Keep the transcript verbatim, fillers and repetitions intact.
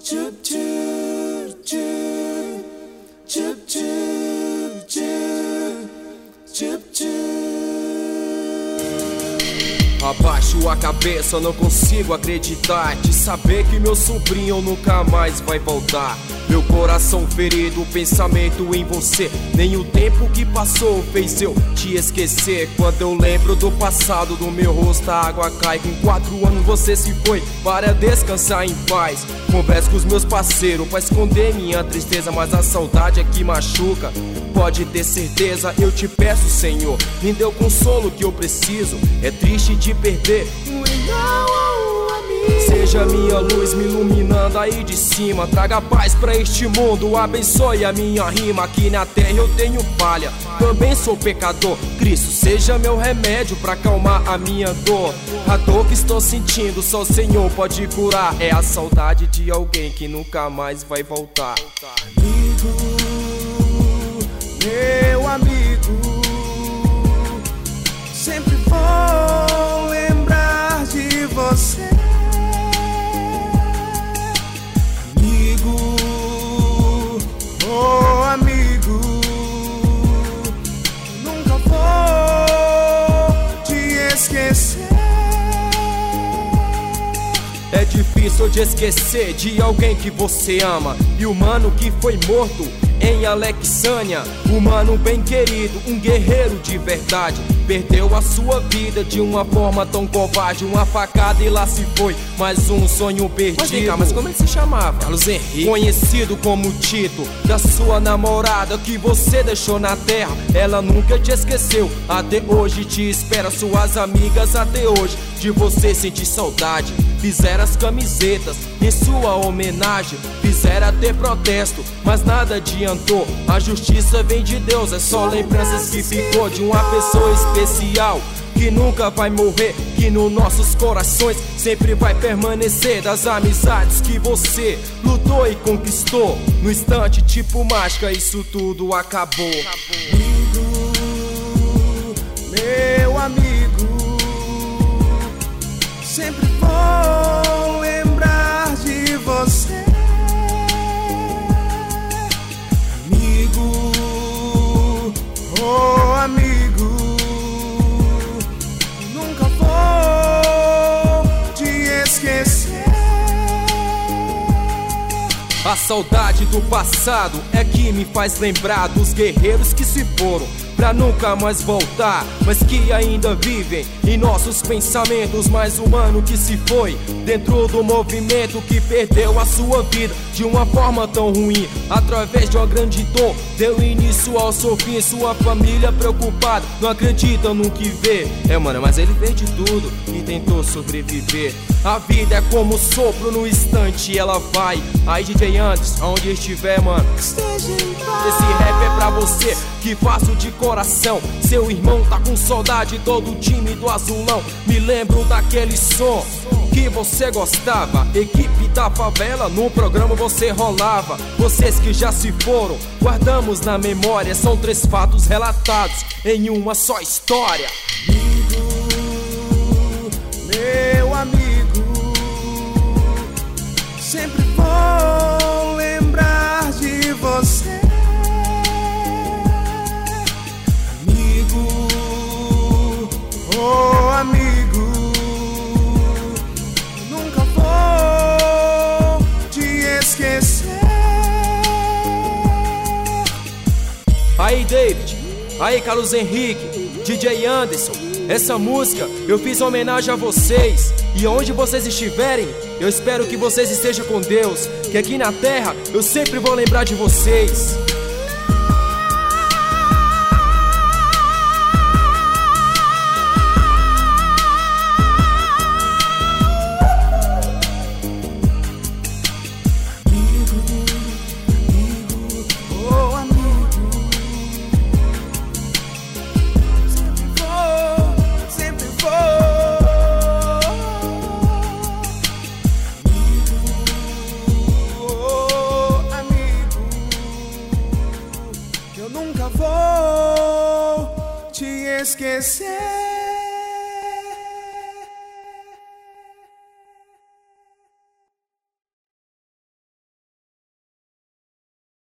Abaixo a cabeça, não consigo acreditar de saber que meu sobrinho nunca mais vai voltar. Meu coração ferido, o pensamento em você. Nem o tempo que passou fez eu te esquecer. Quando eu lembro do passado, do meu rosto a água cai. Com quatro anos você se foi para descansar em paz. Converso com os meus parceiros pra esconder minha tristeza, mas a saudade é que machuca. Pode ter certeza, eu te peço, Senhor, me dê o consolo que eu preciso. É triste de perder um irmão ou um amigo. Seja minha luz me iluminando aí de cima. Traga paz pra este mundo, abençoe a minha rima. Aqui na terra eu tenho falha, também sou pecador. Cristo seja meu remédio pra acalmar a minha dor. A dor que estou sentindo só o Senhor pode curar. É a saudade de alguém que nunca mais vai voltar. Amigo, meu amigo, sempre vou lembrar de você. Amigo, oh amigo, nunca vou te esquecer. É difícil de esquecer de alguém que você ama. E o mano que foi morto em Alexânia, um mano bem querido, um guerreiro de verdade, perdeu a sua vida de uma forma tão covarde. Uma facada e lá se foi, mais um sonho perdido. Mas vem cá, mas como ele se chamava? Carlos Henrique, conhecido como Tito. Da sua namorada que você deixou na terra, ela nunca te esqueceu, até hoje te espera. Suas amigas até hoje de você sentir saudade. Fizeram as camisetas em sua homenagem, fizeram até protesto, mas nada adiantou. A justiça vem de Deus, é só lembranças que ficou de uma pessoa especial que nunca vai morrer, que nos nossos corações sempre vai permanecer. Das amizades que você lutou e conquistou, no instante tipo mágica isso tudo acabou. Amigo, meu amigo, sempre vou lembrar de você. Amigo, oh amigo, nunca vou te esquecer. A saudade do passado é que me faz lembrar dos guerreiros que se foram pra nunca mais voltar, mas que ainda vivem em nossos pensamentos. Mais um humano que se foi dentro do movimento, que perdeu a sua vida de uma forma tão ruim. Através de uma grande dor deu início ao seu fim. Sua família preocupada, não acredita no que vê. É mano, mas ele fez de tudo e tentou sobreviver. A vida é como sopro, no instante ela vai. Aí D J Anderson, aonde estiver, mano, esse rap é pra você que faço de coração. Seu irmão tá com saudade, todo o time do Azulão. Me lembro daquele som que você gostava. Equipe da favela, no programa você rolava. Vocês que já se foram, guardamos na memória. São três fatos relatados em uma só história. Amigo, meu amigo, sempre vou lembrar de você. Amigo, oh amigo, nunca vou te esquecer. Aí David, aí Carlos Henrique, D J Anderson, essa música eu fiz em homenagem a vocês. E onde vocês estiverem, eu espero que vocês estejam com Deus, que aqui na terra eu sempre vou lembrar de vocês. Nunca vou te esquecer.